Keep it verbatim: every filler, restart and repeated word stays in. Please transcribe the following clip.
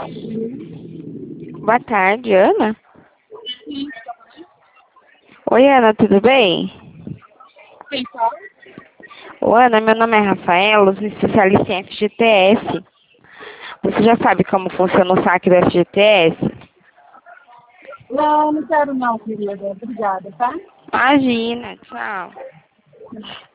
Boa tarde, Ana. Oi, Ana, tudo bem? Quem fala? Ô, Ana, meu nome é Rafaela, eu sou especialista em F G T S. Você já sabe como funciona o saque do F G T S? Não, não quero não, querida. Obrigada, tá? Imagina, tchau.